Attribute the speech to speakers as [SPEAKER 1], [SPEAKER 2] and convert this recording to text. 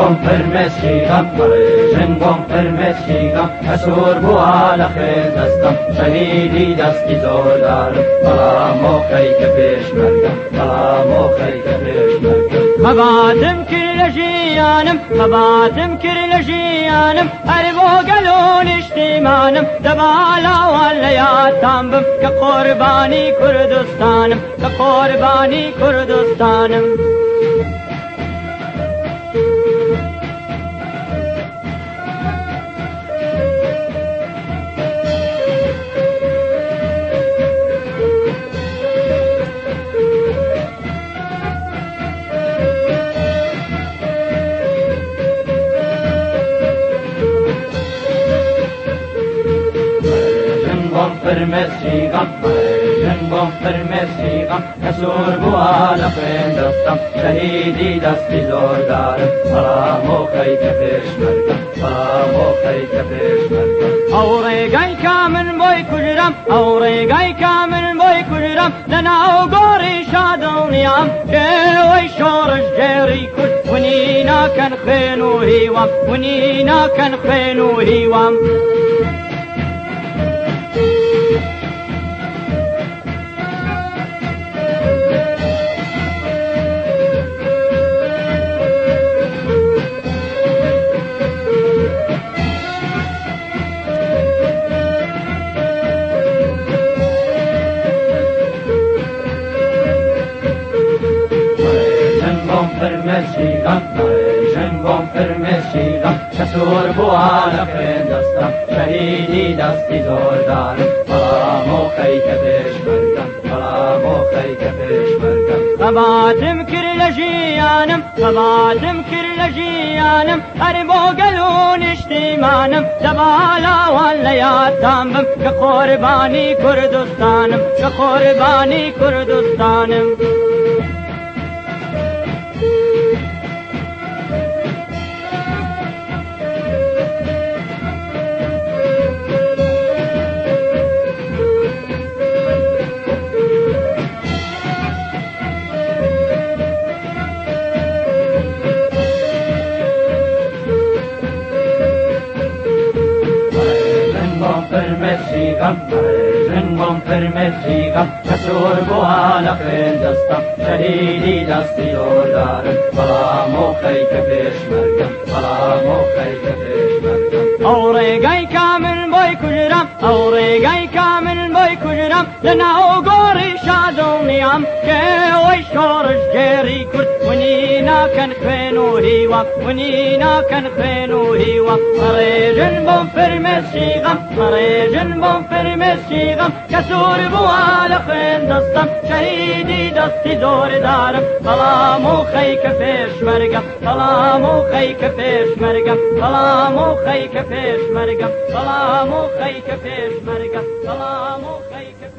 [SPEAKER 1] بۆم فرمێسیغەم ڕێژن بۆم فرمێسیغەم ئەسوور بووە لە خوێن دەستم شەهیدی دەستی زۆردارم بەڵام مۆقەی کە پێشمەرگەم بەڵام مۆقەی کە پێشمەرگەم
[SPEAKER 2] خەباتم کرد لە ژیانم خەباتم کرد لە ژیانم هەر بۆ گەل و نیشتیمانم دەبا لاوان لە یادتان بم کە قوربانی کوردستانم کە قوربانی کوردستانم
[SPEAKER 1] فرمێسیغەم ڕێژن بۆم فرمێسیغەم ئەسوور بووە لە خوێن دەستم شەهیدی دەستی زۆردارم بەڵام مۆقەی کە پێشمەرگەم بەڵام مۆقەی کە پێشمەرگەم
[SPEAKER 2] ئەو ڕێگای کا من بۆی کوژرام ئەو ڕێگای کا من بۆی کوژرام لەناو گۆڕی شادڵنیام کێوەی شۆڕش گێڕی کورد ونی ناکەن خوێن و هیوام ونی ناکەن خوێن و هیوام
[SPEAKER 1] فرمێسیغەم ڕێژن بۆم فرمێسیغەم ئەسوور بووە لە خوێن دەستم شەهیدی دەستی زۆردارم بەڵام مۆقەی کە پێشمەرگەم بەڵام مۆقەی کە پێشمەرگەم
[SPEAKER 2] خەباتم کرد لە ژیانم خەباتم کرد لە ژیانم هەر بۆ گەل و نیشتیمانم دەبا لاوان لە یادتان بم کە قوربانی کوردستانم کە قوربانی کوردستانم
[SPEAKER 1] فرمێسیغەم ڕێژن بۆم فرمێسیغەم ئەسوور بووە لە خوێن دەستم شەهیدی دەستی زۆردارم بەڵام مۆقەی کە پێشمەرگەم بەڵام مۆقەی کە پێشمەرگەم
[SPEAKER 2] ئەو ڕێگای کا من بۆی کوژرام ئەو ڕێگای کا من بۆی کوژرام لەناو گۆڕی شادڵنیام کێوەی شۆڕش گێڕی کورد ونی ناکەن خوێن و هیوام ونی ناکەن خوێن و هیوام ڕێژن بۆم فرمێسیغەم ڕێژن بۆم فرمێسیغەم کە سوور بووە لە خوێن دەستم شەهیدی دەستی زۆردارم بەڵام مۆقەی کە پێشمەرگەم بەڵام مۆقەی کە پێشمەرگەم بەڵام مۆقەی کە پێشمەرگەم بەڵام مۆقەی کە پێشمەرگەم بەڵام مۆقەی کە